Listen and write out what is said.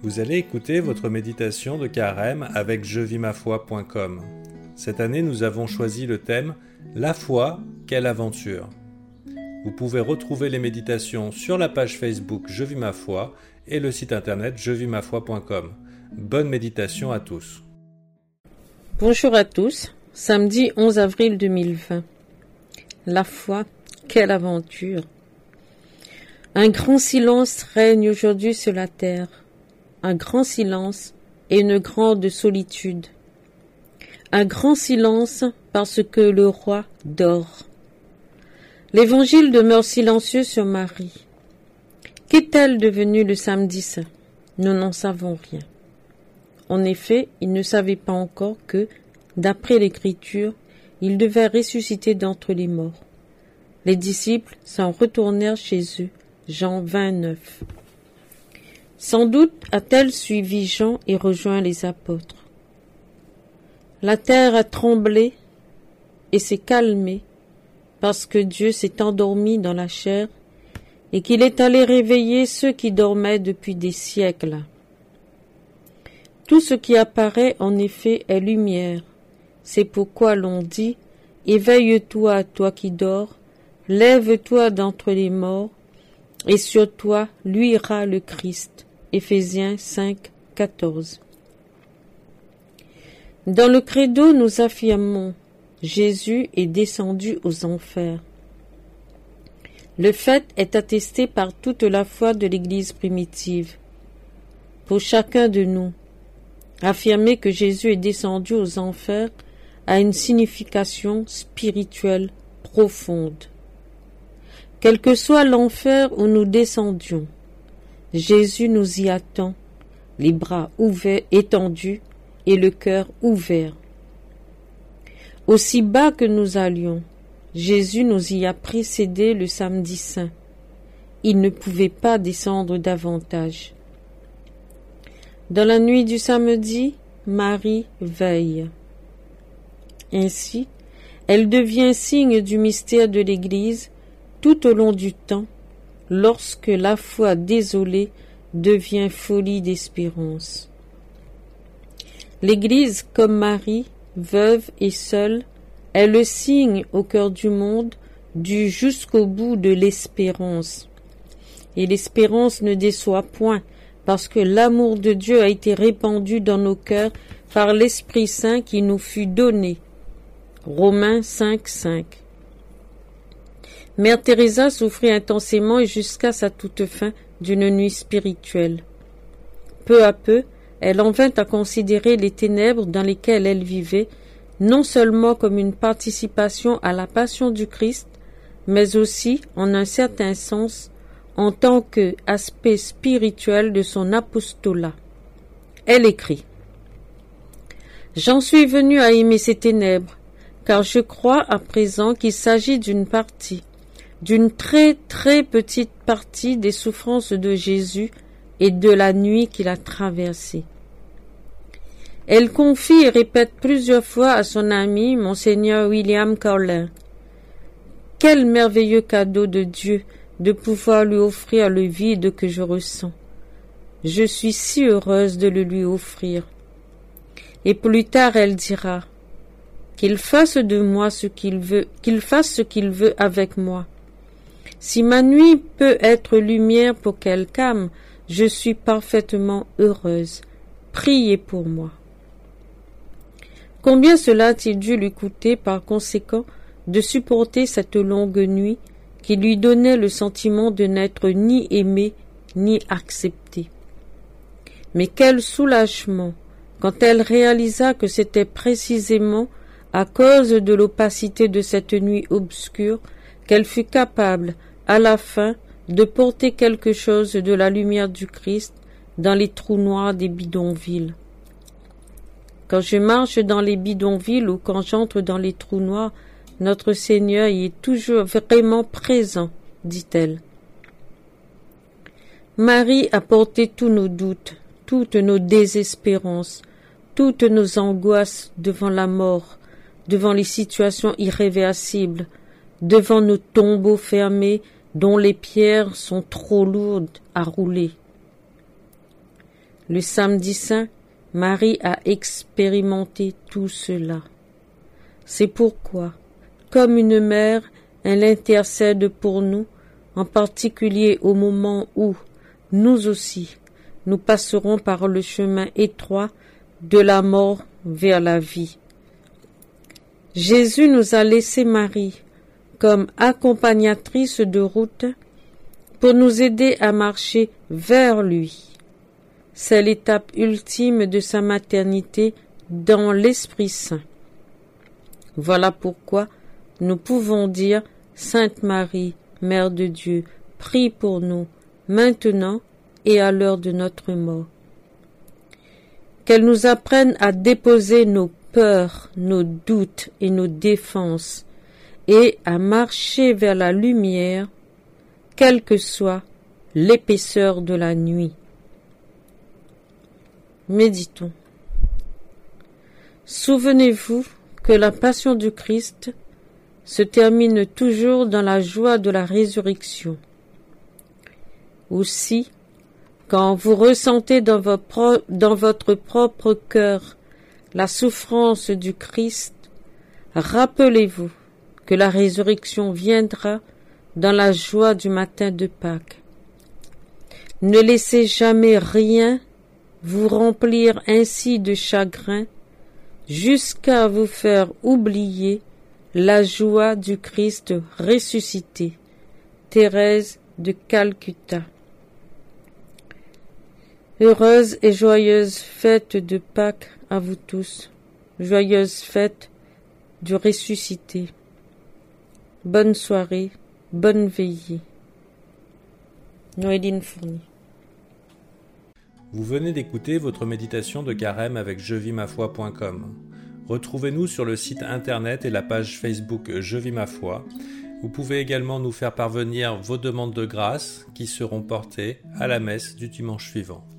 Vous allez écouter votre méditation de carême avec jevimafoi.com. Cette année, nous avons choisi le thème « La foi, quelle aventure ». Vous pouvez retrouver les méditations sur la page Facebook Je vis ma foi et le site internet jevimafoi.com. Bonne méditation à tous. Bonjour à tous, samedi 11 avril 2020. La foi, quelle aventure! Un grand silence règne aujourd'hui sur la terre. Un grand silence et une grande solitude. Un grand silence parce que le roi dort. L'Évangile demeure silencieux sur Marie. Qu'est-elle devenue le samedi saint? Nous n'en savons rien. En effet, il ne savait pas encore que, d'après l'Écriture, il devait ressusciter d'entre les morts. Les disciples s'en retournèrent chez eux. Jean 29. Sans doute a-t-elle suivi Jean et rejoint les apôtres. La terre a tremblé et s'est calmée parce que Dieu s'est endormi dans la chair et qu'il est allé réveiller ceux qui dormaient depuis des siècles. Tout ce qui apparaît en effet est lumière. C'est pourquoi l'on dit « Éveille-toi, toi qui dors, lève-toi d'entre les morts, et sur toi luira le Christ. » Éphésiens 5, 14. Dans le credo, nous affirmons « Jésus est descendu aux enfers ». Le fait est attesté par toute la foi de l'Église primitive. Pour chacun de nous, affirmer que Jésus est descendu aux enfers a une signification spirituelle profonde. Quel que soit l'enfer où nous descendions, Jésus nous y attend, les bras ouverts, étendus et le cœur ouvert. Aussi bas que nous allions, Jésus nous y a précédés le samedi saint. Il ne pouvait pas descendre davantage. Dans la nuit du samedi, Marie veille. Ainsi, elle devient signe du mystère de l'Église tout au long du temps, lorsque la foi désolée devient folie d'espérance. L'Église, comme Marie, veuve et seule, est le signe au cœur du monde du jusqu'au bout de l'espérance. Et l'espérance ne déçoit point, parce que l'amour de Dieu a été répandu dans nos cœurs par l'Esprit Saint qui nous fut donné. Romains 5, 5. Mère Teresa souffrit intensément et jusqu'à sa toute fin d'une nuit spirituelle. Peu à peu, elle en vint à considérer les ténèbres dans lesquelles elle vivait, non seulement comme une participation à la passion du Christ, mais aussi, en un certain sens, en tant qu'aspect spirituel de son apostolat. Elle écrit « J'en suis venue à aimer ces ténèbres, car je crois à présent qu'il s'agit d'une très très petite partie des souffrances de Jésus et de la nuit qu'il a traversée. » Elle confie et répète plusieurs fois à son ami, Monseigneur William Carlin. Quel merveilleux cadeau de Dieu de pouvoir lui offrir le vide que je ressens. Je suis si heureuse de le lui offrir. Et plus tard elle dira, qu'il fasse de moi ce qu'il veut, qu'il fasse ce qu'il veut avec moi. Si ma nuit peut être lumière pour quelqu'un, je suis parfaitement heureuse. Priez pour moi. Combien cela a-t-il dû lui coûter, par conséquent, de supporter cette longue nuit qui lui donnait le sentiment de n'être ni aimé ni accepté. Mais quel soulagement quand elle réalisa que c'était précisément à cause de l'opacité de cette nuit obscure qu'elle fut capable, à la fin, de porter quelque chose de la lumière du Christ dans les trous noirs des bidonvilles. Quand je marche dans les bidonvilles ou quand j'entre dans les trous noirs, notre Seigneur y est toujours vraiment présent, dit-elle. Marie a porté tous nos doutes, toutes nos désespérances, toutes nos angoisses devant la mort, devant les situations irréversibles, devant nos tombeaux fermés dont les pierres sont trop lourdes à rouler. Le samedi saint, Marie a expérimenté tout cela. C'est pourquoi, comme une mère, elle intercède pour nous, en particulier au moment où, nous aussi, nous passerons par le chemin étroit de la mort vers la vie. Jésus nous a laissé Marie comme accompagnatrice de route pour nous aider à marcher vers lui. C'est l'étape ultime de sa maternité dans l'Esprit Saint. Voilà pourquoi nous pouvons dire « Sainte Marie, Mère de Dieu, prie pour nous, maintenant et à l'heure de notre mort. » Qu'elle nous apprenne à déposer nos peurs, nos doutes et nos défenses, et à marcher vers la lumière, quelle que soit l'épaisseur de la nuit. Méditons. Souvenez-vous que la passion du Christ se termine toujours dans la joie de la résurrection. Aussi, quand vous ressentez dans votre propre cœur la souffrance du Christ, rappelez-vous que la résurrection viendra dans la joie du matin de Pâques. Ne laissez jamais rien vous remplir ainsi de chagrin jusqu'à vous faire oublier la joie du Christ ressuscité. Thérèse de Calcutta. Heureuse et joyeuse fête de Pâques à vous tous. Joyeuse fête du ressuscité. Bonne soirée, bonne veillée. Noéline Fournier. Vous venez d'écouter votre méditation de carême avec jevimafoi.com. Retrouvez-nous sur le site internet et la page Facebook Je vis ma foi. Vous pouvez également nous faire parvenir vos demandes de grâce qui seront portées à la messe du dimanche suivant.